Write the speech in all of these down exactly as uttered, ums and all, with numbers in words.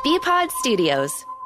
B-Pod Studios.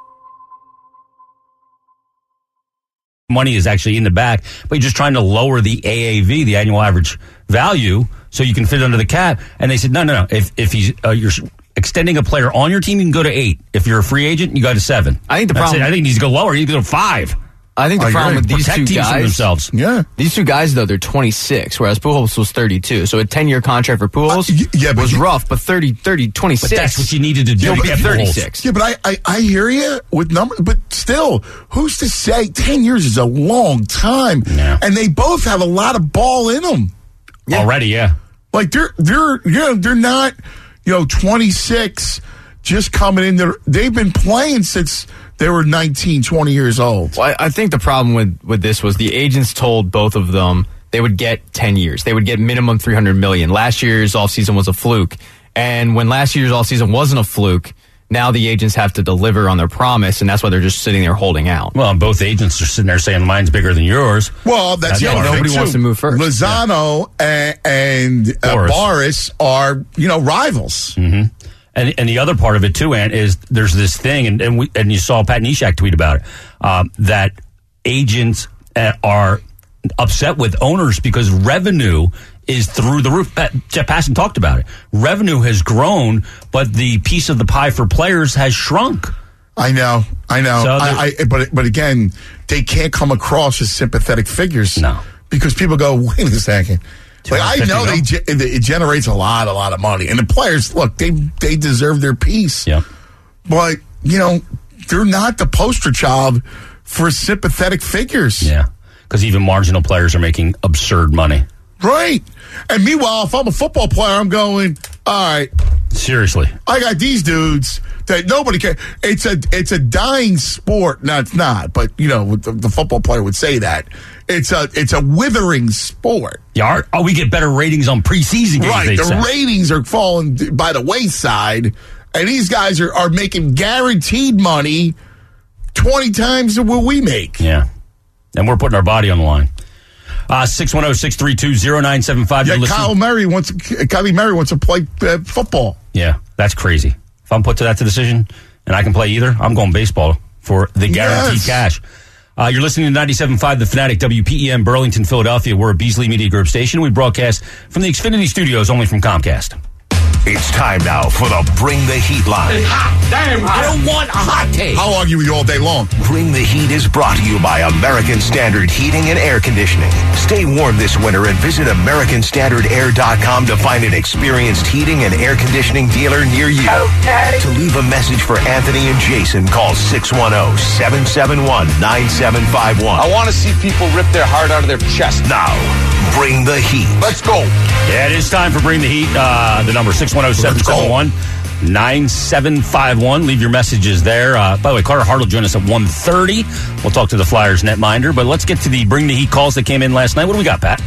Money is actually in the back, but you're just trying to lower the A A V, the annual average value, so you can fit under the cap. And they said, no, no, no. If if he's uh, you're extending a player on your team, you can go to eight. If you're a free agent, you go to seven. I think the That's problem. it. I think he needs to go lower. He needs to go to five. I think the oh, problem with these Protect two teams guys, from themselves. Yeah, these two guys though they're twenty-six, whereas Pujols was thirty-two. So a ten-year contract for Pujols uh, yeah, was you, rough, but thirty, thirty, twenty-six. But that's what you needed to do. You to get thirty-six. Yeah, but I, I, I hear you with numbers, but still, who's to say ten years is a long time? Yeah. And they both have a lot of ball in them. Yeah. Already, yeah. Like they're they're you know they're not you know twenty-six just coming in there. They've been playing since they were nineteen, twenty years old. Well, I, I think the problem with, with this was the agents told both of them they would get ten years. They would get minimum three hundred million dollars. Last year's offseason was a fluke. And when last year's offseason wasn't a fluke, now the agents have to deliver on their promise, and that's why they're just sitting there holding out. Well, and both agents are sitting there saying mine's bigger than yours. Well, that's yeah, the other nobody thing, wants too. to move first. Lozano yeah. and, and uh, Boris. Boris are, you know, rivals. Mm-hmm. And and the other part of it too, Ant, is there's this thing, and and, we, and you saw Pat Neshek tweet about it, um, that agents uh, are upset with owners because revenue is through the roof. Pat, Jeff Passan talked about it. Revenue has grown, but the piece of the pie for players has shrunk. I know, I know. So I, I, but but again, they can't come across as sympathetic figures. No, because people go, wait a second. Like, I know they ge- it generates a lot, a lot of money, and the players look they they deserve their piece. Yeah, but you know they're not the poster child for sympathetic figures. Yeah, because even marginal players are making absurd money. Right. And meanwhile, if I'm a football player, I'm going, all right. Seriously. I got these dudes that nobody can. It's a it's a dying sport. No, it's not. But, you know, the, the football player would say that. It's a it's a withering sport. Yeah, our, oh, we get better ratings on preseason games. Right. The say. ratings are falling by the wayside. And these guys are, are making guaranteed money twenty times what we make. Yeah. And we're putting our body on the line. Uh, six one zero, six three two, zero nine seven five. Yeah, Kyle Murray wants Kylie Murray wants to play uh, football. Yeah, that's crazy. If I'm put to that decision and I can play either, I'm going baseball for the guaranteed Yes. cash. Uh, you're listening to ninety-seven point five The Fanatic, W P E M, Burlington, Philadelphia. We're a Beasley Media Group station. We broadcast from the Xfinity Studios, only from Comcast. It's time now for the Bring the Heat line. It's hot. Damn, I don't want a hot take. I'll argue with you all day long. Bring the Heat is brought to you by American Standard Heating and Air Conditioning. Stay warm this winter and visit American Standard Air dot com to find an experienced heating and air conditioning dealer near you. Okay. To leave a message for Anthony and Jason, call six one zero, seven seven one, nine seven five one. I want to see people rip their heart out of their chest. Now, Bring the Heat. Let's go. Yeah, it is time for Bring the Heat. Uh, the number six one zero, seven seven one, nine seven five one. Leave your messages there. Uh, by the way, Carter Hart will join us at one thirty. We'll talk to the Flyers netminder. But let's get to the Bring the Heat calls that came in last night. What do we got, Pat?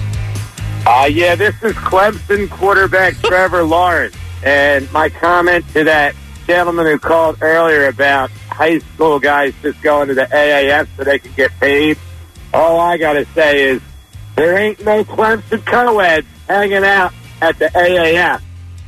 Uh, yeah, this is Clemson quarterback Trevor Lawrence. And my comment to that gentleman who called earlier about high school guys just going to the A A F so they can get paid, all I got to say is there ain't no Clemson co-eds hanging out at the A A F.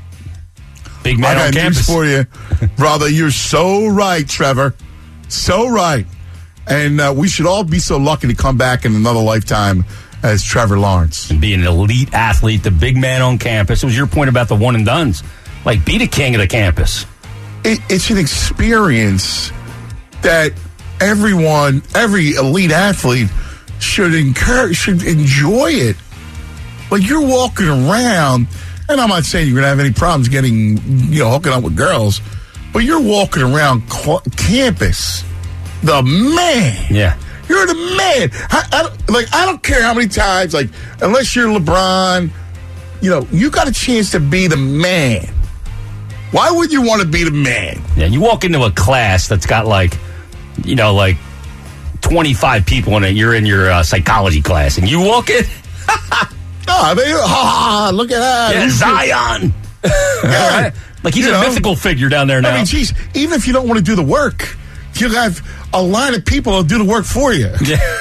Big man I on got campus. news for you, brother. You're so right, Trevor. So right. And uh, we should all be so lucky to come back in another lifetime as Trevor Lawrence. And be an elite athlete, the big man on campus. It was your point about the one and dones. Like, be the king of the campus. It, it's an experience that everyone, every elite athlete should encourage, should enjoy it. Like, you're walking around, and I'm not saying you're going to have any problems getting, you know, hooking up with girls, but you're walking around cl- campus, the man. Yeah. You're the man. I, I don't, like, I don't care how many times, like, unless you're LeBron, you know, you got a chance to be the man. Why would you want to be the man? Yeah, you walk into a class that's got, like, you know, like, twenty-five people in it. You're in your uh, psychology class, and you walk in. Oh, they, ha, look at that. Yeah, Zion. Yeah. Right? Like, he's You a know, mythical figure down there now. I mean, geez, even if you don't want to do the work, you have a line of people that'll do the work for you.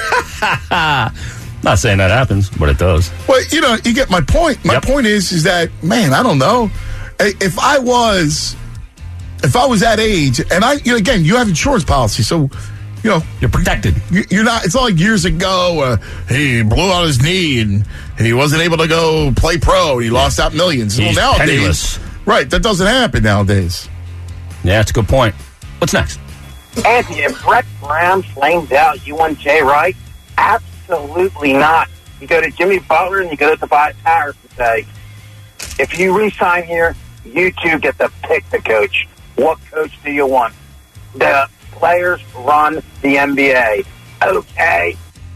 Not saying that happens, but it does. Well, you know, you get my point. My Yep. point is, is that, man, I don't know. If I was if I was that age, and I, you know, again, you have insurance policy, so, you know. You're protected. You, you're not, it's not like years ago, uh, he blew out his knee and he wasn't able to go play pro. He lost out millions. He's well, nowadays, penniless. Right, that doesn't happen nowadays. Yeah, that's a good point. What's next? Anthony, if Brett Brown flames out, you want Jay Wright? Absolutely not. You go to Jimmy Butler and you go to Tobias Harris and say, if you re-sign here, you two get to pick the coach. What coach do you want? The players run the N B A. Okay.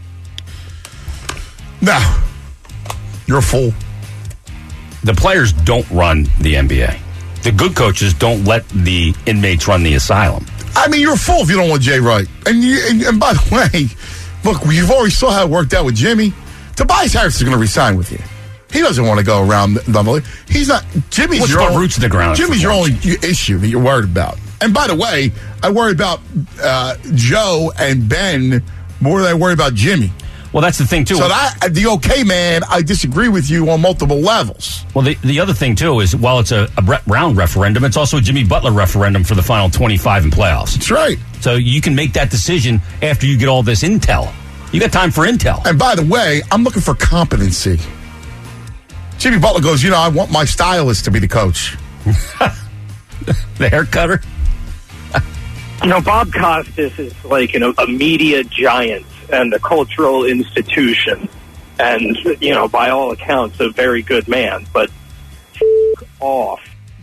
No. You're a fool. The players don't run the N B A. The good coaches don't let the inmates run the asylum. I mean, you're a fool if you don't want Jay Wright. And, you, and, and by the way, look, you've already saw how it worked out with Jimmy. Tobias Harris is going to resign with you. He doesn't want to go around the He's not. Jimmy's Let's your put only, roots in the ground. Jimmy's your only issue that you're worried about. And by the way, I worry about uh, Joe and Ben more than I worry about Jimmy. Well, that's the thing, too. So that, the okay man, I disagree with you on multiple levels. Well, the, the other thing, too, is while it's a, a Brett Brown referendum, it's also a Jimmy Butler referendum for the final twenty-five in playoffs. That's right. So you can make that decision after you get all this intel. You got time for intel. And by the way, I'm looking for competency. Jimmy Butler goes, you know, I want my stylist to be the coach. The hair cutter? You know, Bob Costas is like, you know, a media giant and a cultural institution. And, you know, by all accounts, a very good man. But f- off.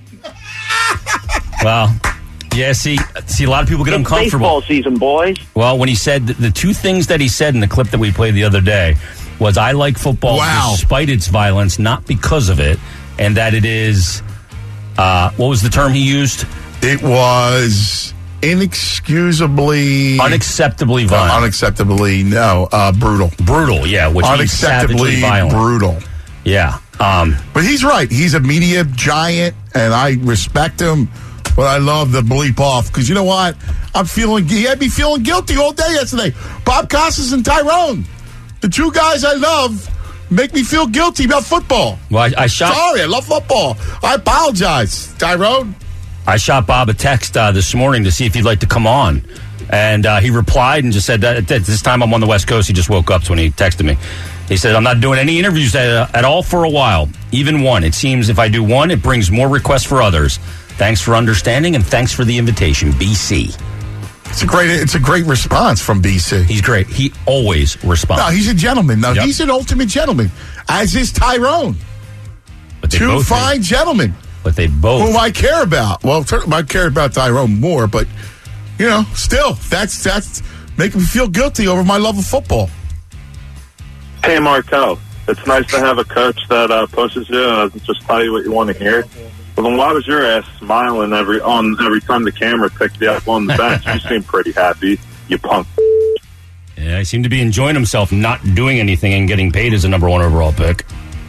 Well, yeah, see, see, a lot of people get It's uncomfortable. baseball season, boys. Well, when he said the, the two things that he said in the clip that we played the other day was, I like football Wow. despite its violence, not because of it, and that it is, uh, what was the term he used? It was inexcusably... Unacceptably Uh, violent. unacceptably, no, uh, brutal. Brutal, yeah, which means savagely Unacceptably violent. brutal. Yeah. Um, But he's right. He's a media giant, and I respect him, but I love the bleep off. Because you know what? I'm feeling, he had me feeling guilty all day yesterday. Bob Costas and Tyrone, the two guys I love, make me feel guilty about football. well, I, I shot Sorry, I love football. I apologize, Tyrone. I shot Bob a text uh, this morning to see if he'd like to come on. And uh, he replied and just said that at this time I'm on the West Coast. He just woke up, so when he texted me, he said, I'm not doing any interviews at, at all for a while, even one. It seems if I do one, it brings more requests for others. Thanks for understanding and thanks for the invitation, B C. It's a great, it's a great response from B C. He's great. He always responds. No, he's a gentleman. No, Yep. he's an ultimate gentleman, as is Tyrone. but they Two both fine gentlemen. But they both. Whom I care about. Well, I care about Tyrone more, but you know, still, that's that's making me feel guilty over my love of football. Hey, Martel. It's nice to have a coach that uh, pushes you and doesn't just tell you what you want to hear. Well, then why was your ass smiling every on every time the camera picked you up on the bench? You seem pretty happy, you punk. Yeah, he seemed to be enjoying himself, not doing anything and getting paid as a number one overall pick.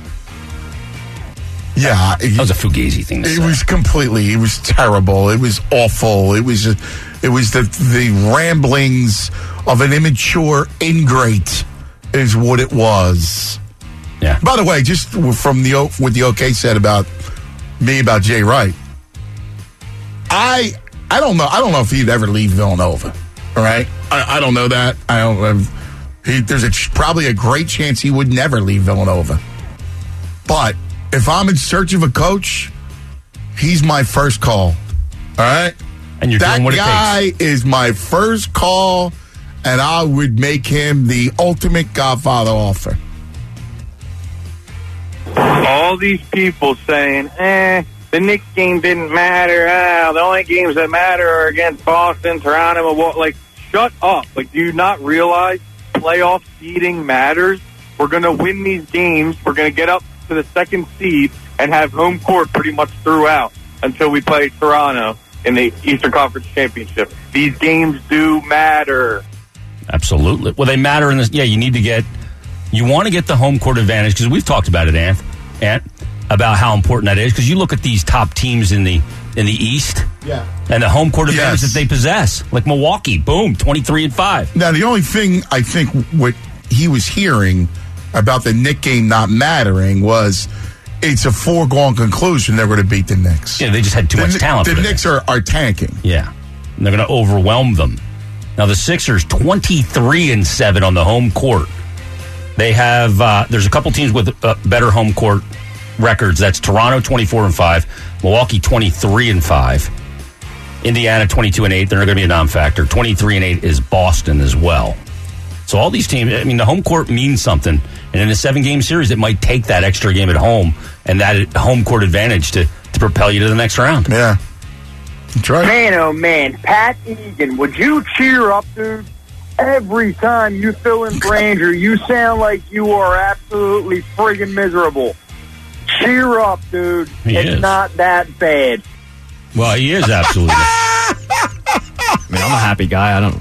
Yeah, That was a Fugazi thing to it say. was completely. It was terrible. It was awful. It was. It was the the ramblings of an immature ingrate, is what it was. Yeah. By the way, just from the what the OK said about me about Jay Wright, I I don't know. I don't know if he'd ever leave Villanova. All right, I, I don't know that. I don't. I've, he, there's a probably a great chance he would never leave Villanova. But if I'm in search of a coach, he's my first call. All right, And you're that doing what it guy takes. is my first call, and I would make him the ultimate Godfather offer. All these people saying, eh, the Knicks game didn't matter. Ah, the only games that matter are against Boston, Toronto, and what? Like, shut up. Like, do you not realize playoff seeding matters? We're going to win these games. We're going to get up to the second seed and have home court pretty much throughout until we play Toronto in the Eastern Conference Championship. These games do matter. Absolutely. Well, they matter in this. Yeah, you need to get. You want to get the home court advantage because we've talked about it, Ant, Ant, about how important that is. Because you look at these top teams in the in the East, Yeah. and the home court advantage Yes. that they possess, like Milwaukee, boom, twenty-three and five. Now, the only thing I think what he was hearing about the Knick game not mattering was it's a foregone conclusion they're going to beat the Knicks. Yeah, they just had too the, much talent. The for Knicks are, are tanking. Yeah, and they're going to overwhelm them. Now the Sixers twenty-three and seven on the home court. They have uh, there's a couple teams with uh, better home court records. That's Toronto twenty-four and five, Milwaukee twenty-three and five, Indiana twenty-two and eight. They're not going to be a non-factor. twenty-three and eight is Boston as well. So all these teams, I mean, the home court means something, and in a seven-game series, it might take that extra game at home and that home court advantage to to propel you to the next round. Yeah. That's right. Man, oh man, Pat Egan, would you cheer up, dude? Every time you fill in for Andrew, you sound like you are absolutely friggin' miserable. Cheer up, dude. He it's is. not that bad. Well, he is absolutely. I mean, I'm a happy guy. I don't.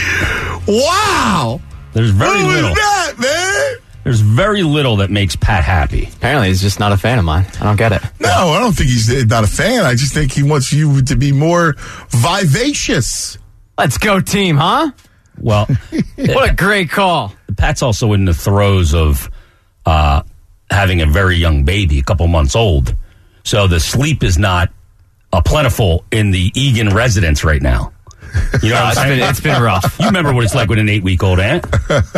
Wow. There's very Who little. is that, man? There's very little that makes Pat happy. Apparently, he's just not a fan of mine. I don't get it. No, I don't think he's not a fan. I just think he wants you to be more vivacious. Let's go, team, huh? Well, What a great call. Pat's also in the throes of uh, having a very young baby, a couple months old. So the sleep is not uh, plentiful in the Egan residence right now. You know what I'm It's saying? been, it's been rough. You remember what it's like with an eight-week-old aunt?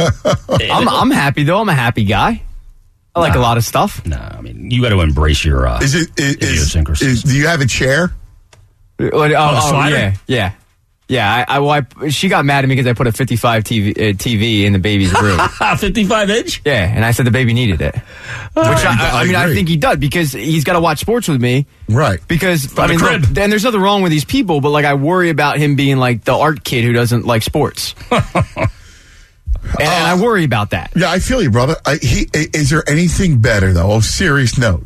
I'm, I'm happy, though. I'm a happy guy. I like Nah. a lot of stuff. No, I mean, you got to embrace your uh, Is it? Is, idiosyncrasies. is, do you have a chair? Oh, oh, the oh, slider? yeah, yeah. Yeah, I, I, well, I, she got mad at me because I put a fifty-five T V, uh, T V in the baby's room. fifty-five inch? Yeah, and I said the baby needed it. Which I, I, I mean, I agree. think he does because he's got to watch sports with me. Right. Because By I the mean, crib. look, and there's nothing wrong with these people, but like I worry about him being like the art kid who doesn't like sports, and, and I worry about that. Yeah, I feel you, brother. I, he, is there anything better, though, on a serious note,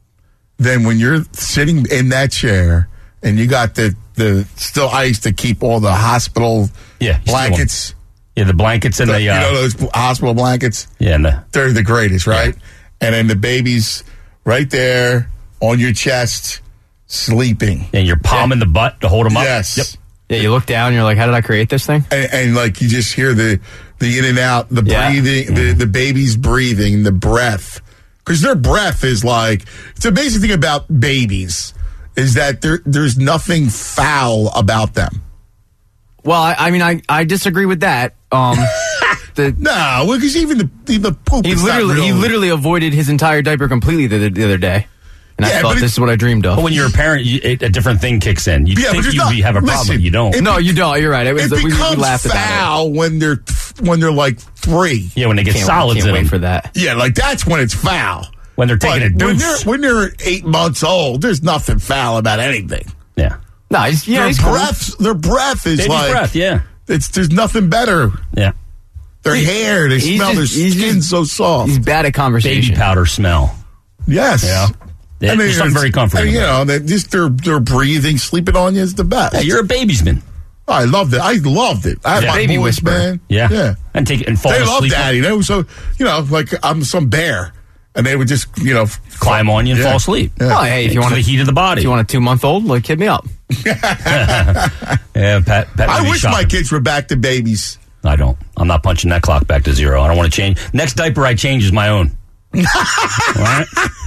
than when you're sitting in that chair and you got the, the still ice to keep all the hospital Yeah, you still want- blankets? Yeah, the blankets and The- the, you uh, know those hospital blankets? yeah, and the, They're the greatest, right? And then the baby's right there on your chest, sleeping. and you're palming the butt to hold them up. Yes. Yep. Yeah, you look down, and you're like, how did I create this thing? And, and like you just hear the the in and out, the Yeah. breathing, the, the baby's breathing, the breath. Because their breath is like, it's the amazing thing about babies is that there there's nothing foul about them. Well, I, I mean, I, I disagree with that. Um, the, No, because even the the poop he is not literally he real. literally avoided his entire diaper completely the, the other day, and Yeah, I but thought it- this is what I dreamed of. But when you're a parent, you, a, a different thing kicks in. You Yeah, but think there's you not- have a problem, listen, you don't. it- no, you don't. You're right. It, was, It we, we becomes laughed about it. foul when they're when they're like three. Yeah, when they get Can't, solids can't in wait them. for that. Yeah, like that's when it's foul. When they're taking But a when deuce. they're when they're eight months old, there's nothing foul about anything. Yeah. No, he's, yeah, their he's cool. breath, their breath is Baby's like breath, yeah. It's there's nothing better. Yeah. Their hair, they he's smell just- their he's skin just- so soft. He's bad at conversation. Baby powder smell. Yes. Yeah. Yeah, I mean, there's something it's- very comforting. and, you about know, they just they're they're breathing, sleeping on you is the best. it. Yeah, you're a babiesman. I loved it. I loved it. I had Yeah. my Baby boys, whisperer. man. Yeah. yeah. And take it and fall They love asleep. daddy. They were so you know, like I'm some bear, and they would just you know Climb on you and Yeah. fall asleep. Yeah. Oh, hey, if you It's want the to, heat of the body. if you want a two month old, like hit me up. Yeah, Pat. Pat I would be wish my shocked. kids were back to babies. I don't. I'm not punching that clock back to zero. I don't want to change. Next diaper I change is my own. All right?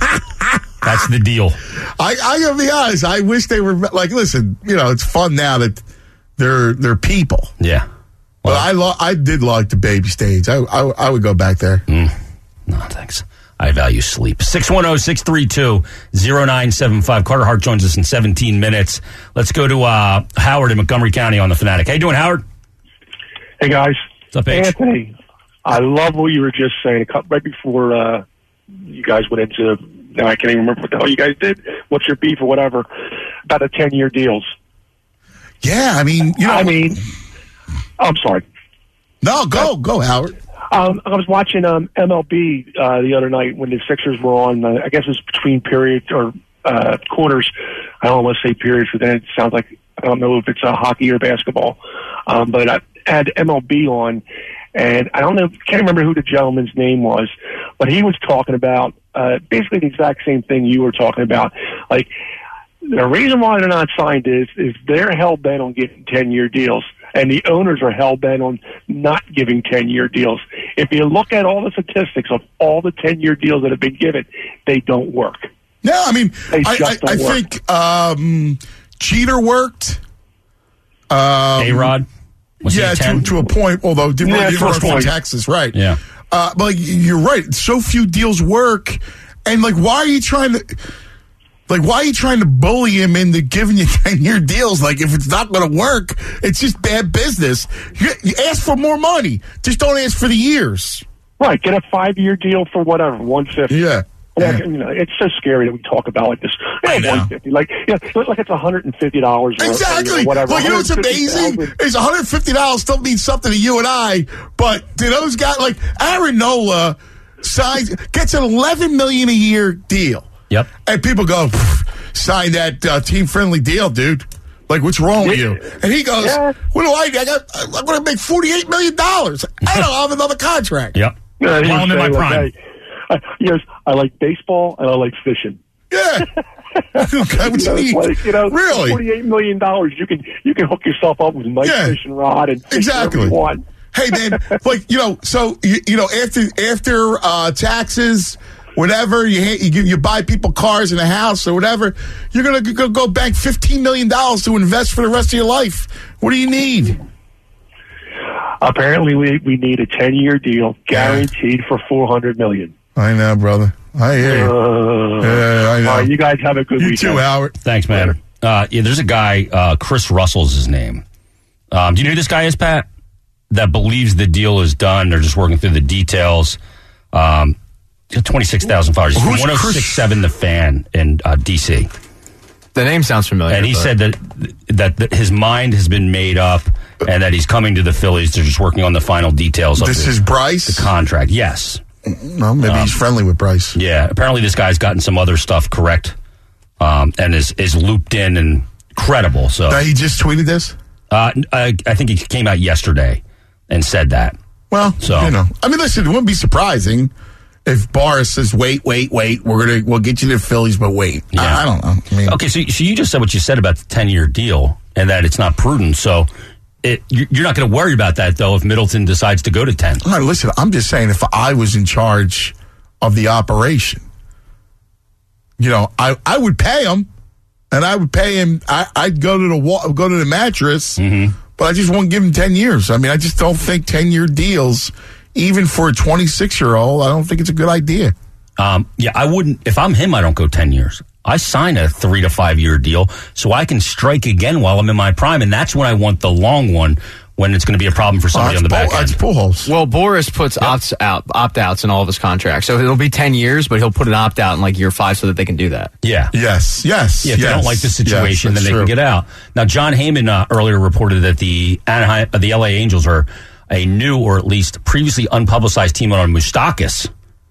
That's the deal. I, I gotta be honest. I wish they were like. Listen, you know, it's fun now that they're they're people. Yeah. But I lo- I did like the baby stage. I I, I would go back there. No, thanks. I value sleep. six one zero, six three two, zero nine seven five. Carter Hart joins us in seventeen minutes. Let's go to uh, Howard in Montgomery County on the Fanatic. How you doing, Howard? Hey, guys. What's up, H? Anthony, I love what you were just saying. A couple, right before uh, you guys went into, now I can't even remember what the hell you guys did. What's your beef or whatever, about the ten-year deals. Yeah, I mean, you know, I mean, I'm sorry. no, go go Howard. Um, I was watching um, M L B uh, the other night when the Sixers were on. Uh, I guess it was between periods or uh, quarters. I don't want to say periods, but then it sounds like I don't know if it's uh, hockey or basketball. Um, but I had M L B on, and I don't know, can't remember who the gentleman's name was, but he was talking about uh, basically the exact same thing you were talking about. Like, the reason why they're not signed is is they're hell bent on getting ten year deals, and the owners are hell bent on not giving ten year deals. If you look at all the statistics of all the ten year deals that have been given, they don't work. No, I mean, They I, just I, I don't work. think um, Jeter worked. Um, A-Rod? Was he yeah, a to, ten? to a point, although didn't Yeah, really to a work for point. Texas, right? Yeah. Uh, but like, you're right. So few deals work. And like, why are you trying to... Like, why are you trying to bully him into giving you ten-year deals? Like, if it's not going to work, it's just bad business. You, you ask for more money. Just don't ask for the years. Right, get a five-year deal for whatever, one fifty. Yeah. Yeah, Yeah. you know, it's so scary that we talk about like this. I Yeah, know. one fifty, like yeah, like it's a hundred and fifty dollars. Exactly. Or whatever. Well, you know what's amazing? Is one hundred fifty dollars still means something to you and I, but to those guys, like Aaron Nola signs, gets an eleven million dollars a year deal. Yep. And people go, sign that uh, team-friendly deal, dude. Like, what's wrong with you? And he goes, Yeah. what do I, I got, I'm going to make forty-eight million dollars. I don't have another contract. Yep. Yeah, he Well, I'm in was my saying, prime. like, hey, I, yes, I like baseball and I like fishing. Yeah. Okay, what You know, you it's need? like, you know, Really? forty-eight million dollars. You can you can hook yourself up with a nice Yeah. fishing rod and fish Exactly. whatever you want. Hey, man, like, you know, so, you, you know, after after uh, taxes, whatever, you, ha- you give- you buy people cars and a house or whatever, you're going to go, go bank fifteen million dollars to invest for the rest of your life. What do you need? Apparently, we we need a ten-year deal guaranteed for four hundred million I know, brother. I hear you. Uh, Yeah, I know. all right, you guys have a good You weekend. too, Howard. Thanks, man. Uh, yeah, there's a guy, uh, Chris Russell's his name. Um, do you know who this guy is, Pat? That believes the deal is done. They're just working through the details. Um, twenty-six thousand followers. He's from Who's one oh six point seven The Fan in uh, D C. The name sounds familiar. And he but- said that, that that his mind has been made up and that he's coming to the Phillies. They're just working on the final details of This the, is Bryce? the contract. Yes. No, maybe he's friendly with Bryce. Yeah. Apparently this guy's gotten some other stuff correct um, and is, is looped in and credible. So Now, he just tweeted this? uh, I, I think he came out yesterday and said that. Well, So- you know. I mean, listen, it wouldn't be surprising if Boris says, wait, wait, wait, we're going to, we'll get you to the Phillies, but wait. Yeah. I, I don't know. I mean, Okay, so, so you just said what you said about the ten-year deal and that it's not prudent. So it, you- you're not going to worry about that, though, if Middleton decides to go to ten. all right, listen, I'm just saying if I was in charge of the operation, you know, I, I would pay him, and I would pay him. I, I'd go to the wall, go to the mattress, but I just won't give him ten years. I mean, I just don't think ten year deals, even for a twenty-six year old, I don't think it's a good idea. Um, yeah, I wouldn't. If I'm him, I don't go ten years. I sign a three to five year deal so I can strike again while I'm in my prime, and that's when I want the long one when it's going to be a problem for somebody Oh, on the that's back Bull- end. that's Pujols. Well, Boris puts opts out, opt outs in all of his contracts, so it'll be ten years, but he'll put an opt out in like year five so that they can do that. Yeah. Yes, yes. Yeah, if yes, they don't like the situation, yes, then they that's can true. get out. Now, John Heyman uh, earlier reported that the Anaheim, uh, the L A Angels are a new or at least previously unpublicized team on Moustakas.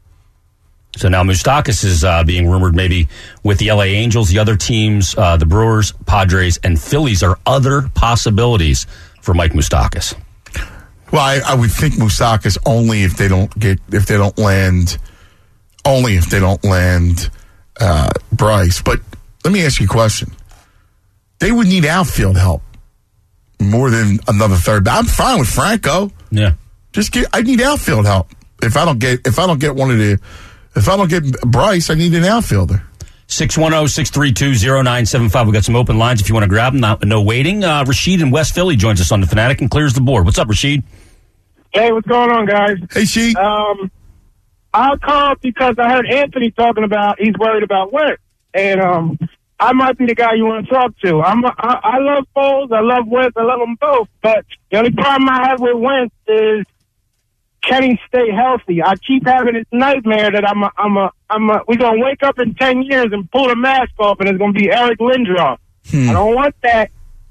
So now Moustakas is uh, being rumored maybe with the L A Angels. The other teams, uh, the Brewers, Padres, and Phillies are other possibilities for Mike Moustakas. Well, I, I would think Moustakas only if they don't get if they don't land, only if they don't land uh, Bryce. But let me ask you a question: they would need outfield help more than another third. I'm fine with Franco. Yeah, just get. I need outfield help. If I don't get if I don't get one of the if I don't get Bryce, I need an outfielder. six one zero, six three two, zero nine seven five. We've got some open lines if you want to grab them. No, no waiting. Uh, Rashid in West Philly joins us on the Fanatic and clears the board. What's up, Rashid? Hey, what's going on, guys? Hey, Sheet. Um, I called because I heard Anthony talking about he's worried about Wentz, and um, I might be the guy you want to talk to. I'm a, I, I love Foles, I love Wentz, I love them both, but the only problem I have with Wentz is can he stay healthy? I keep having this nightmare that I'm a, I'm a, I'm a, we're gonna wake up in ten years and pull the mask off, and it's gonna be Eric Lindros. Hmm. I don't want that.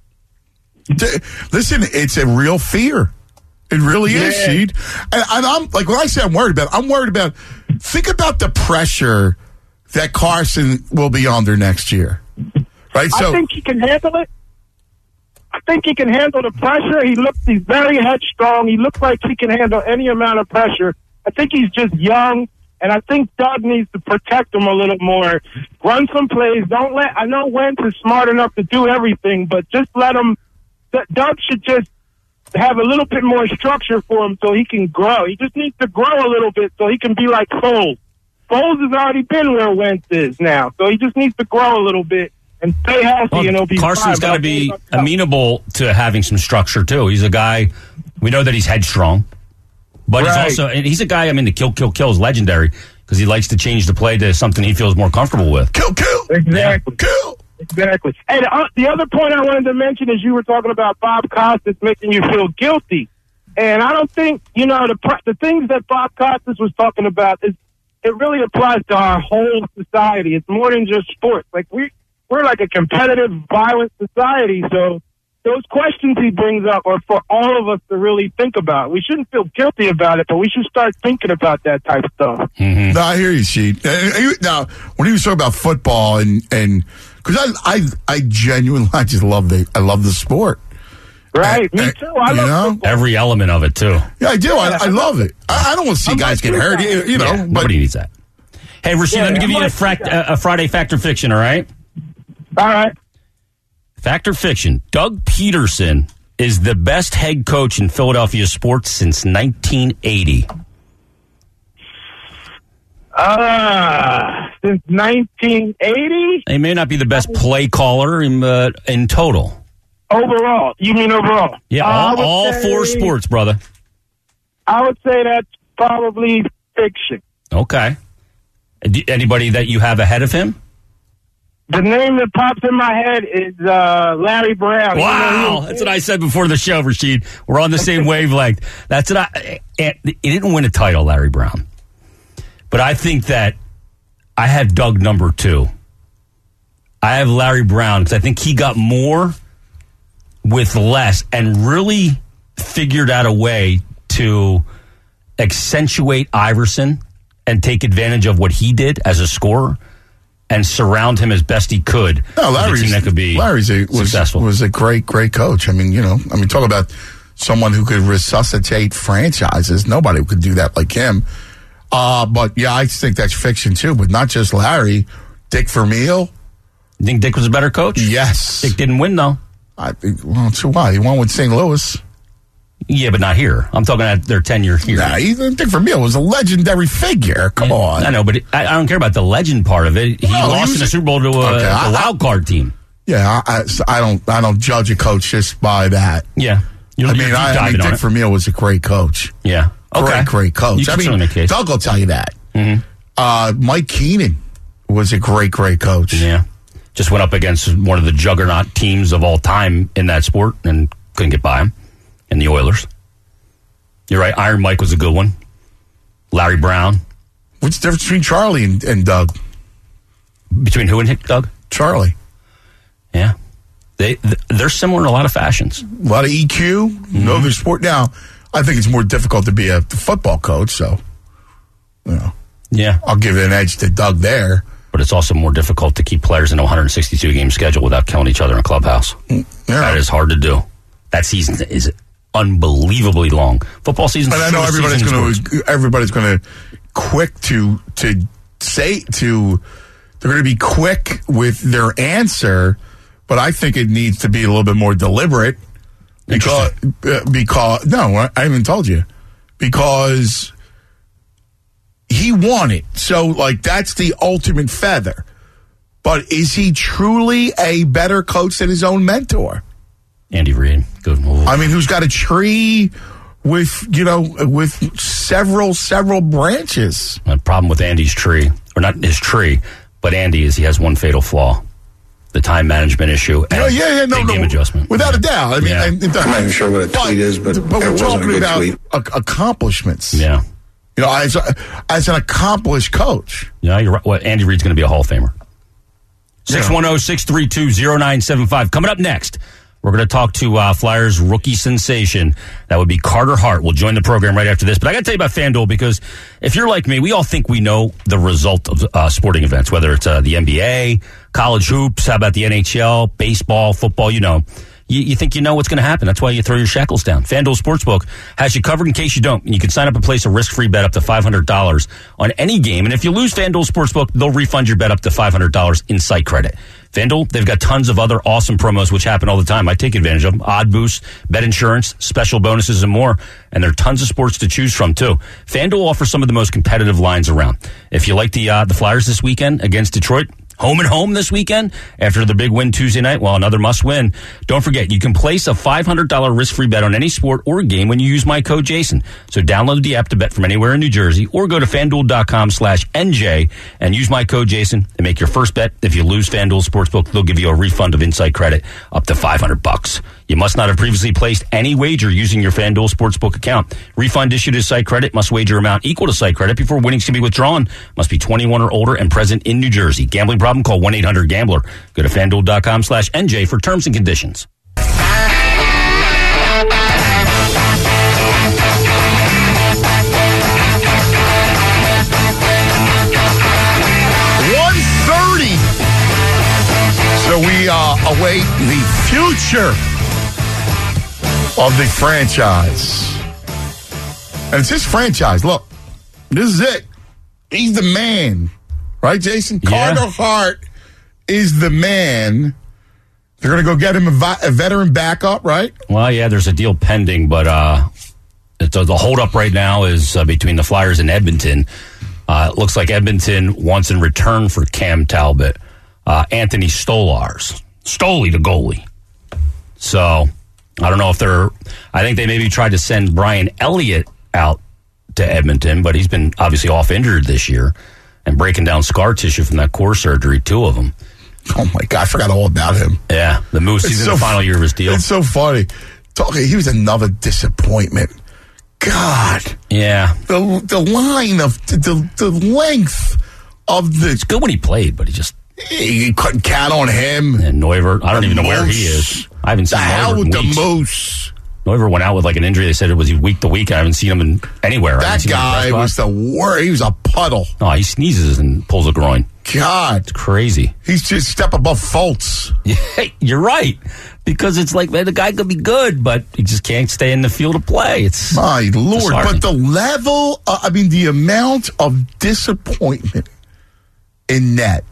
D- Listen, it's a real fear. It really is, Yeah. Sheed. And, and I'm like when I say I'm worried about, I'm worried about. Think about the pressure that Carson will be under next year, right? I So think he can handle it. I think he can handle the pressure. He looks, he's very headstrong. He looks like he can handle any amount of pressure. I think he's just young, and I think Doug needs to protect him a little more. Run some plays. Don't let, I know Wentz is smart enough to do everything, but just let him, Doug should just have a little bit more structure for him so he can grow. He just needs to grow a little bit so he can be like Foles. Foles has already been where Wentz is now, so he just needs to grow a little bit and stay healthy, well, and he'll be Carson's got to be fine. amenable to having some structure too. He's a guy. We know that he's headstrong, but Right. he's also and he's a guy. I mean, the kill, kill, kill is legendary because he likes to change the play to something he feels more comfortable with. Kill, kill, Exactly. kill. Exactly. And uh, the other point I wanted to mention is you were talking about Bob Costas making you feel guilty. And I don't think, you know, the pr- the things that Bob Costas was talking about, is it really applies to our whole society. It's more than just sports. Like, we, we're like a competitive, violent society. So those questions he brings up are for all of us to really think about. We shouldn't feel guilty about it, but we should start thinking about that type of stuff. Mm-hmm. No, I hear you, Sheet. Now, when he was talking about football and and because I, I I genuinely I just love the I love the sport. Right, And- me and, too. I you love know? football. Every element of it too. Yeah, I do. I, I love it. I, I don't want to see I'm guys like get you hurt. guys. You, you know, Yeah, but nobody needs that. Hey, Rasheed, Yeah, let me give I'm you a, like frac- you guys. a, a Friday fact or fiction. All right, All right. fact or fiction. Doug Peterson is the best head coach in Philadelphia sports since nineteen eighty. Uh, since nineteen eighty? He may not be the best play caller in uh, in total. Overall. You mean overall? Yeah, Uh, I all, would all say- four sports, brother. I would say that's probably fiction. Okay. D- Anybody that you have ahead of him? The name that pops in my head is uh, Larry Brown. You know, Wow, he- that's what I said before the show, Rasheed. We're on the same wavelength. That's what I. and He didn't win a title, Larry Brown, but I think that I have Doug number two. I have Larry Brown because I think he got more with less and really figured out a way to accentuate Iverson and take advantage of what he did as a scorer and surround him as best he could. No, with a Larry's, team that could be Larry's a, was, successful. was a great, great coach. I mean, you know, I mean, talk about someone who could resuscitate franchises. Nobody could do that like him. Uh, but yeah, I think that's fiction too. But not just Larry, Dick Vermeil. You think Dick was a better coach? Yes. Dick didn't win, though. I think. Well, so why? He won with Saint Louis. Yeah, but not here. I'm talking about their tenure here. Nah, he, Dick Vermeil was a legendary figure. Come Yeah, on. I know, but it, I, I don't care about the legend part of it. He No, he lost was in the a- Super Bowl to a, Okay, a I- wild card team. Yeah, I, I, so I don't. I don't judge a coach just by that. Yeah. You're, I you're mean, deep I, I diving mean, on Dick it. Vermeil was a great coach. Yeah. Okay. Great, great coach. You can I mean, certainly make a case. Doug will tell you that. Mm-hmm. Uh, Mike Keenan was a great, great coach. Yeah. Just went up against one of the juggernaut teams of all time in that sport and couldn't get by him. And the Oilers. You're right. Iron Mike was a good one. Larry Brown. What's the difference between Charlie and, and Doug? Between who and Hick, Doug? Charlie. Yeah. They, they're similar in a lot of fashions. A lot of E Q. Mm-hmm. No other sport. Now, I think it's more difficult to be a football coach, so, you know, Yeah. I'll give it an edge to Doug there. But it's also more difficult to keep players in a one hundred sixty-two game schedule without killing each other in a clubhouse. Yeah. That is hard to do. That season is unbelievably long. Football season. And I know everybody's going to everybody's going to quick to to say to they're going to be quick with their answer, but I think it needs to be a little bit more deliberate because uh, because no, I haven't even told you because he won it. So like that's the ultimate feather. But is he truly a better coach than his own mentor? Andy Reid. Good. Ooh. I mean, who's got a tree with, you know, with several, several branches? The problem with Andy's tree, or not his tree, but Andy is he has one fatal flaw. The time management issue. Yeah, And yeah, yeah, no, big no. game adjustment. Without a doubt. I mean, Yeah. and, and, I'm not even sure what a tweet is, but but it we're wasn't a talking good about tweet. ac- accomplishments. Yeah. You know, as, a, as an accomplished coach. Yeah, you're right. Well, Andy Reid's going to be a Hall of Famer. six one zero, six three two, zero nine seven five. Coming up next, we're going to talk to uh, Flyers rookie sensation. That would be Carter Hart. We'll join the program right after this. But I got to tell you about FanDuel because if you're like me, we all think we know the result of uh, sporting events, whether it's uh, the N B A, college hoops, how about the N H L, baseball, football, you know. you, you think you know what's going to happen. That's why you throw your shackles down. FanDuel Sportsbook has you covered in case you don't. And you can sign up and place a risk-free bet up to five hundred dollars on any game. And if you lose FanDuel Sportsbook, they'll refund your bet up to five hundred dollars in site credit. FanDuel, they've got tons of other awesome promos which happen all the time. I take advantage of them. Odd boosts, bet insurance, special bonuses, and more. And there are tons of sports to choose from, too. FanDuel offers some of the most competitive lines around. If you like the uh, the Flyers this weekend against Detroit, home and home this weekend after the big win Tuesday night, well, another must win. Don't forget, you can place a five hundred dollars risk-free bet on any sport or game when you use my code Jason. So download the app to bet from anywhere in New Jersey or go to FanDuel.com slash NJ and use my code Jason and make your first bet. If you lose FanDuel Sportsbook, they'll give you a refund of insight credit up to five hundred bucks. You must not have previously placed any wager using your FanDuel Sportsbook account. Refund issued as site credit. Must wager amount equal to site credit before winnings can be withdrawn. Must be twenty-one or older and present in New Jersey. Gambling problem? Call one eight hundred gambler. Go to FanDuel.com slash NJ for terms and conditions. one thirty. So we uh, await the future of the franchise. And it's his franchise. Look, this is it. He's the man. Right, Jason? Yeah. Carter Hart is the man. They're going to go get him a, vi- a veteran backup, right? Well, yeah, there's a deal pending, but uh, it's, uh, the holdup right now is uh, between the Flyers and Edmonton. Uh, it looks like Edmonton wants in return for Cam Talbot, uh, Anthony Stolars. Stoli, the goalie. So, I don't know if they're... I think they maybe tried to send Brian Elliott out to Edmonton, but he's been obviously off injured this year and breaking down scar tissue from that core surgery, two of them. Oh, my God. I forgot all about him. Yeah, the Moose. He's It's in so the final year of his deal. It's so funny. Talking, he was another disappointment. God. Yeah. The the line of, the, the length of the... It's good when he played, but he just... You couldn't count on him. And Neuvirth, I don't The even know where Moose. he is. I haven't seen The hell Neuvirth in with the weeks. Moose. Neuvirth went out with like an injury. They said it was week to week. I haven't seen him in anywhere. I haven't That seen him in the guy press was box. the worst. He was a puddle. Oh, he sneezes and pulls a groin. God. It's crazy. He's just a step above Fultz. Yeah, you're right. Because it's like, man, the guy could be good, but he just can't stay in the field of play. It's My Lord. disheartening. But the level, uh, I mean, the amount of disappointment in net.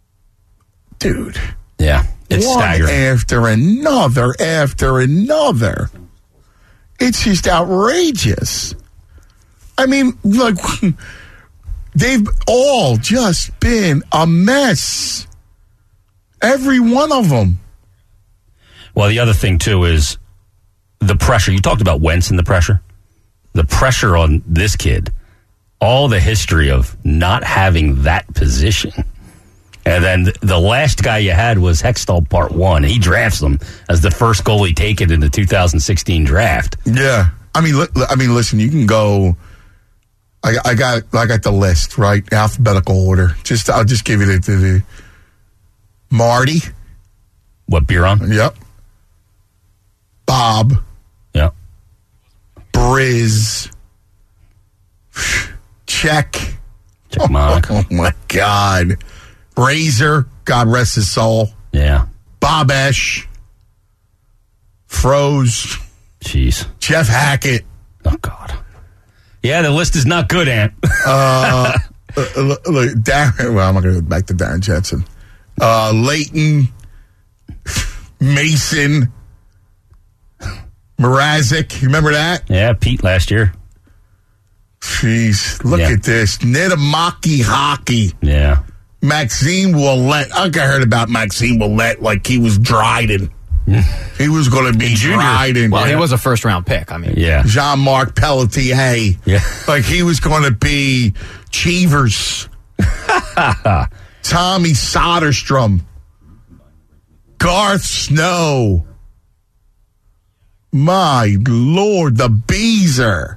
Dude. Yeah, it's one staggering. after another after another. It's just outrageous. I mean, like, they've all just been a mess. Every one of them. Well, the other thing, too, is the pressure. You talked about Wentz and the pressure. The pressure on this kid. All the history of not having that position. And then the last guy you had was Hextall Part One. He drafts him as the first goalie taken in the two thousand sixteen draft. Yeah, I mean, li- I mean, listen, you can go. I, I got, I got the list right, alphabetical order. Just, I'll just give you the, the, the Marty. What, Biron? Yep. Bob. Yep. Briz. Check. Check Monaco. Oh my God. Razor, God rest his soul. Yeah. Bob Esch. Froze. Jeez. Jeff Hackett. Oh, God. Yeah, the list is not good, Ant. uh, look, look, Darren, well, I'm not going to go back to Darren Jensen. Uh, Leighton. Mason. Mrazek. You remember that? Yeah, Pete last year. Jeez. Look Yeah. at this. Nitamaki Hockey. Yeah. Maxime Willette. I think I heard about Maxime Willette like he was Dryden. He was going to be Dryden. Well, he Yeah. was a first round pick. I mean, Yeah. Jean-Marc Pelletier. Yeah. Like he was going to be Cheevers. Tommy Soderstrom. Garth Snow. My Lord, the Beezer.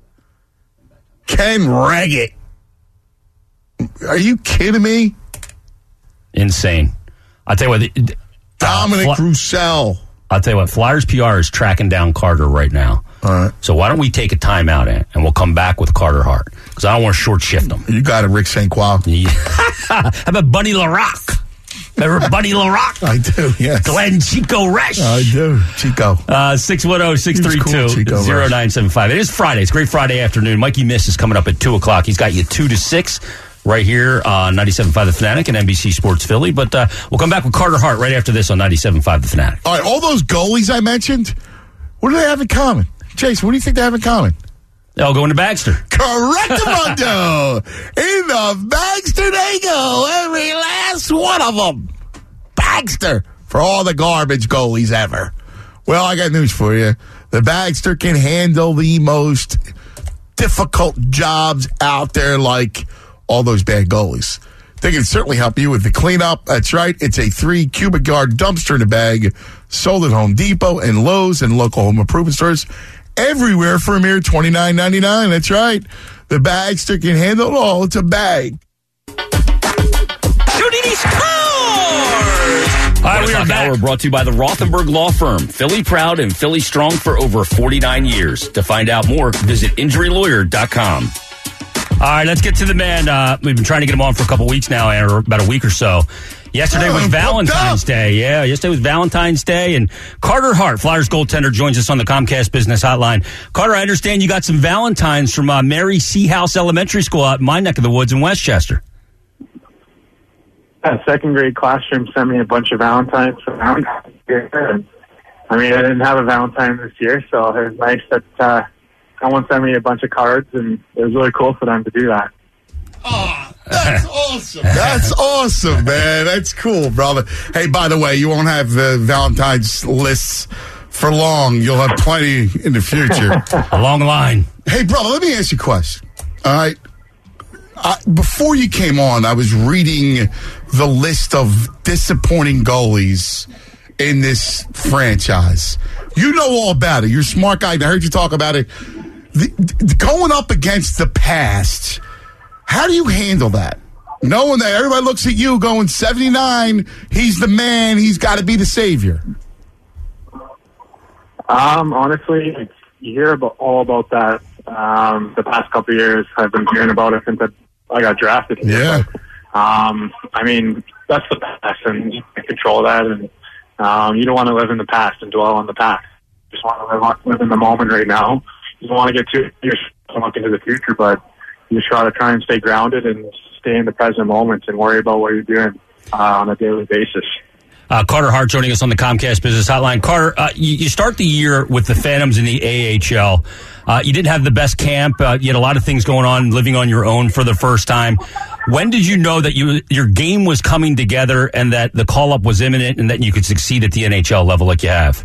Ken Reggett. Are you kidding me? Insane. I'll tell you what. the- Dominic uh, Fly- Roussel. I'll tell you what. Flyers P R is tracking down Carter right now. All right. So why don't we take a timeout, Ant, and we'll come back with Carter Hart because I don't want to short shift him. You got it, Rick Saint Croix. Yeah. How about Bunny LaRock? Remember Buddy LaRock? I do, yes. Glenn Chico Resch. I do. Chico. Uh, six one zero, six three two, zero nine seven five. It is Friday. It's a great Friday afternoon. Mikey Miss is coming up at two o'clock. He's got you two to six right here on ninety-seven point five The Fanatic and N B C Sports Philly. But uh, we'll come back with Carter Hart right after this on ninety-seven point five The Fanatic. All right, all those goalies I mentioned, what do they have in common? Jason, what do you think they have in common? They all go into Bagster. Correctamundo! In the Bagster they go. Every last one of them. Bagster for all the garbage goalies ever. Well, I got news for you. The Bagster can handle the most difficult jobs out there like all those bad goalies. They can certainly help you with the cleanup. That's right. It's a three cubic yard dumpster in a bag sold at Home Depot and Lowe's and local home improvement stores everywhere for a mere twenty-nine ninety-nine. That's right. The Bagster can handle it all. It's a bag. Shooting scores! All right, we are back. Hour brought to you by the Rothenberg Law Firm. Philly proud and Philly strong for over forty-nine years. To find out more, visit injury lawyer dot com. All right, let's get to the man. Uh, we've been trying to get him on for a couple weeks now, or about a week or so. Yesterday was Valentine's Day. Yeah, yesterday was Valentine's Day. And Carter Hart, Flyers goaltender, joins us on the Comcast Business Hotline. Carter, I understand you got some Valentines from uh, Mary Seahouse Elementary School out in my neck of the woods in Westchester. A second grade classroom sent me a bunch of Valentines for Valentine's Day. I mean, I didn't have a Valentine this year, so it was nice that uh, someone sent me a bunch of cards, and it was really cool for them to do that. Oh, that's awesome. That's awesome, man. That's cool, brother. Hey, by the way, you won't have uh, Valentine's lists for long. You'll have plenty in the future. A long line. Hey, brother, let me ask you a question. All right. I, before you came on, I was reading the list of disappointing goalies in this franchise. You know all about it. You're a smart guy. I heard you talk about it. The, the, going up against the past, how do you handle that? Knowing that everybody looks at you going seventy-nine, he's the man, he's got to be the savior. Um, honestly, it's, you hear about, all about that. Um, the past couple of years, I've been hearing about it since I got drafted. Yeah. But, um, I mean, that's the past, and you can control that, and um, you don't want to live in the past and dwell on the past. You just want to live, live in the moment right now. You don't want to get too yourself up into the future, but you just try to try and stay grounded and stay in the present moment and worry about what you're doing uh, on a daily basis. Uh, Carter Hart joining us on the Comcast Business Hotline. Carter, uh, you, you start the year with the Phantoms in the A H L. Uh, you didn't have the best camp. Uh, you had a lot of things going on, living on your own for the first time. When did you know that you your game was coming together and that the call-up was imminent and that you could succeed at the N H L level like you have?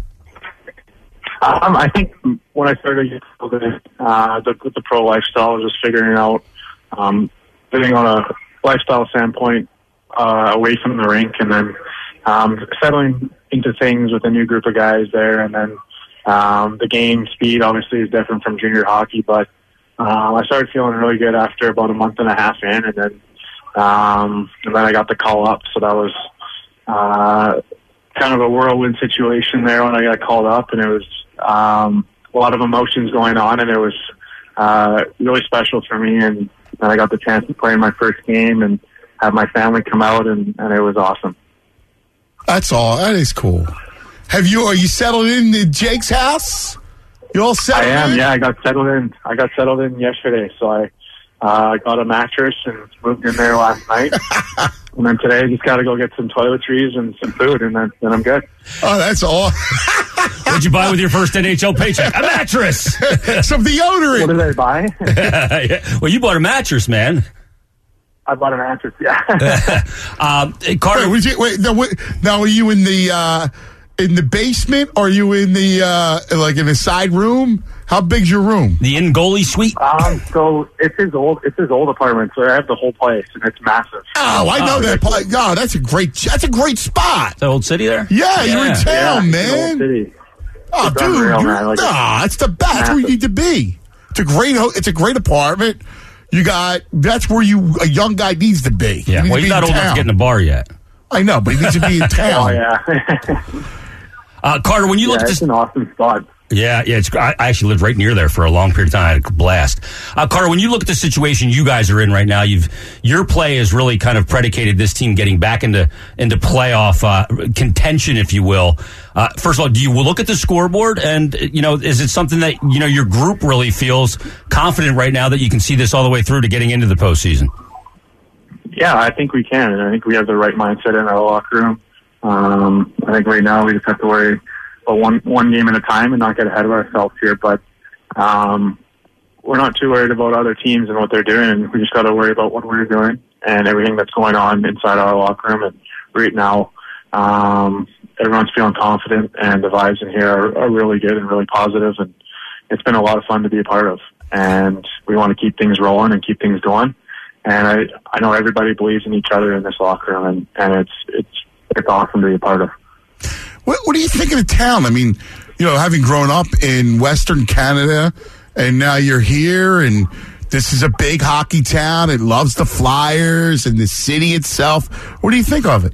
Um, I think when I started uh, the, the pro lifestyle, I was just figuring out um, living on a lifestyle standpoint uh, away from the rink, and then um, settling into things with a new group of guys there. And then um, the game speed obviously is different from junior hockey, but um, I started feeling really good after about a month and a half in, and then um, and then I got the call up, so that was uh, kind of a whirlwind situation there when I got called up, and it was um, a lot of emotions going on, and it was uh, really special for me. And then I got the chance to play in my first game and have my family come out, and, and it was awesome. That's all. That is cool. Have you? Are you settled in Jake's house? You all settled? I am. in? Yeah, I got settled in. I got settled in yesterday, so I uh, got a mattress and moved in there last night. And then today, I just got to go get some toiletries and some food, and then, then I'm good. Oh, that's all. What'd you buy with your first N H L paycheck? A mattress. Some deodorant. What did I buy? Yeah. Well, you bought a mattress, man. I bought a mattress. Yeah. um, Carter, wait, was you, wait, now, wait, now, are you in the uh, in the basement? Or are you in the uh, like in a side room? How big's your room? The in goalie suite. Um, so it's his old it's his old apartment. So I have the whole place, and it's massive. Oh, I know oh, that place. Oh, that's a great that's a great spot. The old city there. Yeah, yeah. you're in town, yeah, man. Old city. Oh, it's dude, unreal, you're, man. Like, nah, it's the best. That's where you need to be. It's a great it's a great apartment. You got that's where you a young guy needs to be. Yeah, you well, he's not old enough to get in the bar yet. I know, but he needs to be in town. Oh yeah. uh, Carter, when you yeah, look at it's this, an awesome spot. Yeah, yeah. It's, I, I actually lived right near there for a long period of time. I had a blast. Uh, Carter, when you look at the situation you guys are in right now, you've your play has really kind of predicated this team getting back into into playoff uh, contention, if you will. Uh, first of all, do you look at the scoreboard and, you know, is it something that, you know, your group really feels confident right now that you can see this all the way through to getting into the postseason? Yeah, I think we can, and I think we have the right mindset in our locker room. Um, I think right now we just have to worry about one one game at a time and not get ahead of ourselves here. But um, we're not too worried about other teams and what they're doing. We just got to worry about what we're doing and everything that's going on inside our locker room. And right now, um, everyone's feeling confident, and the vibes in here are, are really good and really positive. And it's been a lot of fun to be a part of. And we want to keep things rolling and keep things going. And I, I know everybody believes in each other in this locker room, and, and it's it's it's awesome to be a part of. What, what do you think of the town? I mean, you know, having grown up in Western Canada, and now you're here, and this is a big hockey town. It loves the Flyers and the city itself. What do you think of it?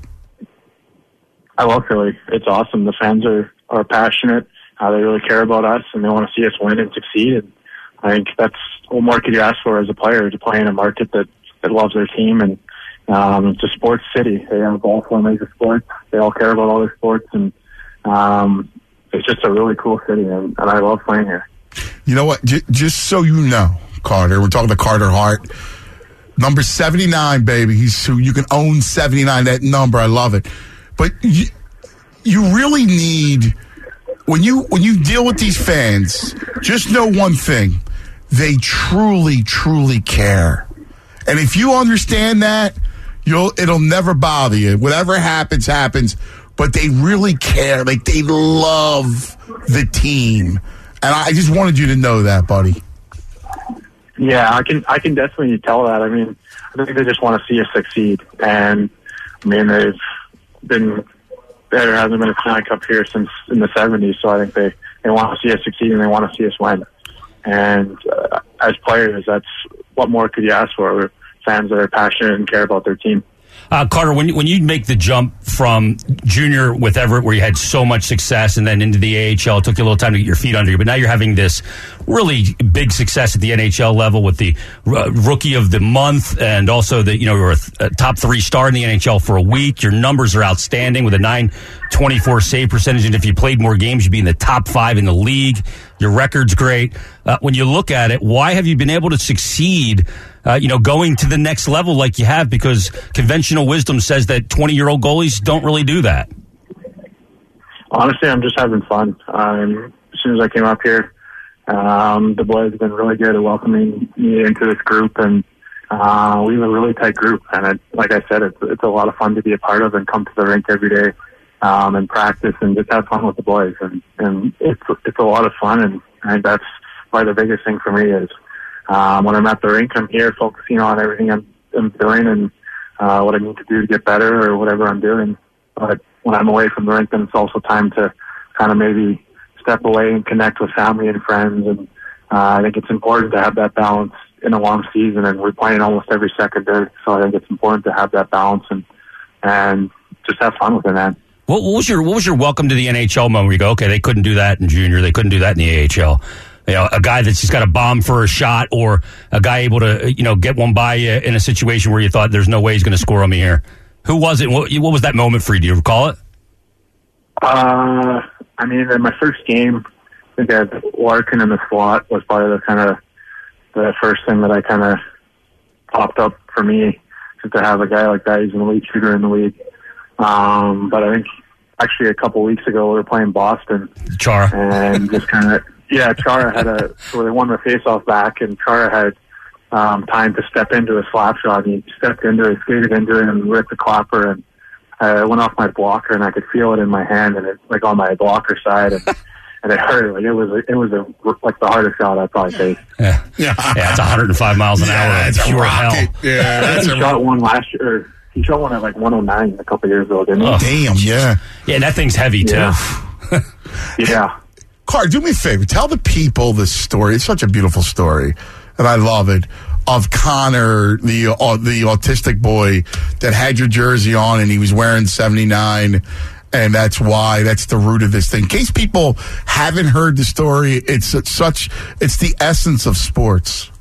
I love Philly. It's awesome. The fans are, are passionate. Uh, they really care about us, and they want to see us win and succeed. And I think that's what more could you ask for as a player, to play in a market that, that loves their team. And um, it's a sports city. They have golf, one major sport. They all care about all their sports, and um, it's just a really cool city, and, and I love playing here. You know what? J- just so you know, Carter, we're talking to Carter Hart. Number seventy-nine, baby. He's so you can own seventy-nine, that number. I love it. But you, you really need, when you when you deal with these fans, just know one thing. They truly, truly care. And if you understand that, you'll it'll never bother you. Whatever happens, happens. But they really care. Like, they love the team. And I just wanted you to know that, buddy. Yeah, I can I can definitely tell that. I mean, I think they just want to see us succeed. And, I mean, they've been, there hasn't been a Stanley Cup here since in the seventies, so I think they, they want to see us succeed and they want to see us win. And uh, as players, that's what more could you ask for? We're fans that are passionate and care about their team. Uh, Carter, when, when you make the jump from junior with Everett, where you had so much success, and then into the A H L, it took you a little time to get your feet under you, but now you're having this really big success at the N H L level with the uh, Rookie of the Month, and also the, you know, you're a, a top three star in the N H L for a week. Your numbers are outstanding with a nine twenty-four save percentage, and if you played more games, you'd be in the top five in the league. Your record's great. Uh, when you look at it, why have you been able to succeed, uh, you know, going to the next level like you have? Because conventional wisdom says that twenty-year-old goalies don't really do that. Honestly, I'm just having fun. Um, as soon as I came up here, um, the boys have been really good at welcoming me into this group, and uh, we have a really tight group. And it, like I said, it's, it's a lot of fun to be a part of and come to the rink every day. Um, and practice and just have fun with the boys, and, and it's it's a lot of fun, and I think that's probably the biggest thing for me is um, when I'm at the rink, I'm here focusing on everything I'm, I'm doing and uh, what I need to do to get better or whatever I'm doing. But when I'm away from the rink, then it's also time to kind of maybe step away and connect with family and friends, and uh, I think it's important to have that balance in a long season, and we're playing almost every second day, so I think it's important to have that balance and and just have fun with it, man. What, what was your What was your welcome to the N H L moment where you go, okay, they couldn't do that in junior, they couldn't do that in the A H L? You know, a guy that's just got a bomb for a shot, or a guy able to, you know, get one by you in a situation where you thought there's no way he's going to score on me here. Who was it? What, what was that moment for you? Do you recall it? Uh, I mean, in my first game, I think I had Larkin in the slot was probably the kind of the first thing that I kind of popped up for me, just to have a guy like that. He's an elite shooter in the league. Um, but I think actually a couple weeks ago we were playing Boston. Chara. And just kind of, yeah, Chara had a, so they won the faceoff back, and Chara had um, time to step into a slap shot. And he stepped into it, skated into it, and ripped the clapper, and uh, it went off my blocker, and I could feel it in my hand, and it like on my blocker side, and and it hurt. Like it was, a, it was a, like the hardest shot I probably faced. Yeah, yeah, yeah, it's one hundred five miles an yeah, hour. It's pure hell. Yeah, that's he a shot one last year. He shot one at like one oh nine a couple years ago, didn't he? Oh, damn, yeah. Yeah, that thing's heavy, too. Yeah. yeah. Carr, do me a favor. Tell the people the story. It's such a beautiful story, and I love it, of Connor, the uh, the autistic boy that had your jersey on, and he was wearing seventy-nine, And that's why, that's the root of this thing. In case people haven't heard the story, it's, it's such, it's the essence of sports.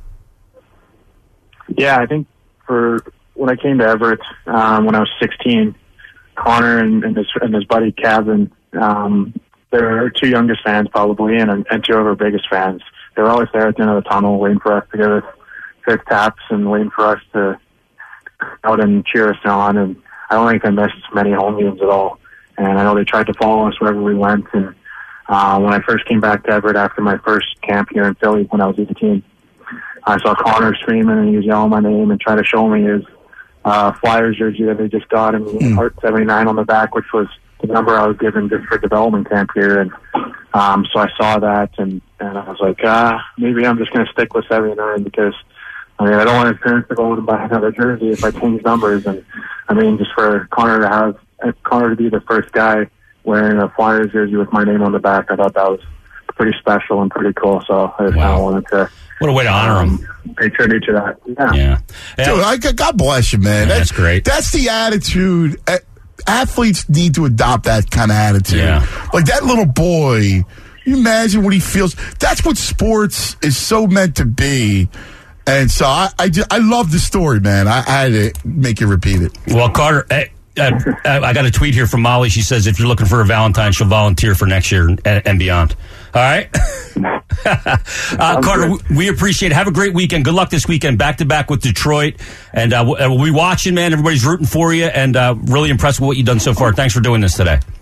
Yeah, I think for when I came to Everett, um, when I was sixteen, Connor and, and his and his buddy Kevin, um, they're our two youngest fans probably, and, and two of our biggest fans. They were always there at the end of the tunnel waiting for us to give us fifth taps and waiting for us to out and cheer us on. And I don't think I missed many home games at all. And I know they tried to follow us wherever we went. And uh, when I first came back to Everett after my first camp here in Philly when I was eighteen, I saw Connor screaming and he was yelling my name and trying to show me his uh, Flyers jersey that they just got and mm. Heart seventy-nine on the back, which was the number I was given just for development camp here. And um, so I saw that and, and I was like, ah, maybe I'm just going to stick with seventy-nine because, I mean, I don't want his parents to go out and buy another jersey if I change numbers. And, I mean, just for Connor to have Connor to be the first guy wearing a Flyers jersey with my name on the back, I thought that was pretty special and pretty cool. So I just wow. kind of wanted to. What a way to honor um, him. Pay tribute to that. Yeah. Yeah. Dude, I, God bless you, man. Yeah, that's, that's great. That's the attitude. Athletes need to adopt that kind of attitude. Yeah. Like that little boy, you imagine what he feels. That's what sports is so meant to be. And so I I, just, I love the story, man. I, I had to make you repeat it. Well, Carter, I, I, I got a tweet here from Molly. She says, if you're looking for a Valentine, she'll volunteer for next year and, and beyond. All right? uh, Carter, we appreciate it. Have a great weekend. Good luck this weekend. Back-to-back with Detroit. And uh, we'll be watching, man. Everybody's rooting for you. And uh, really impressed with what you've done so far. Thanks for doing this today.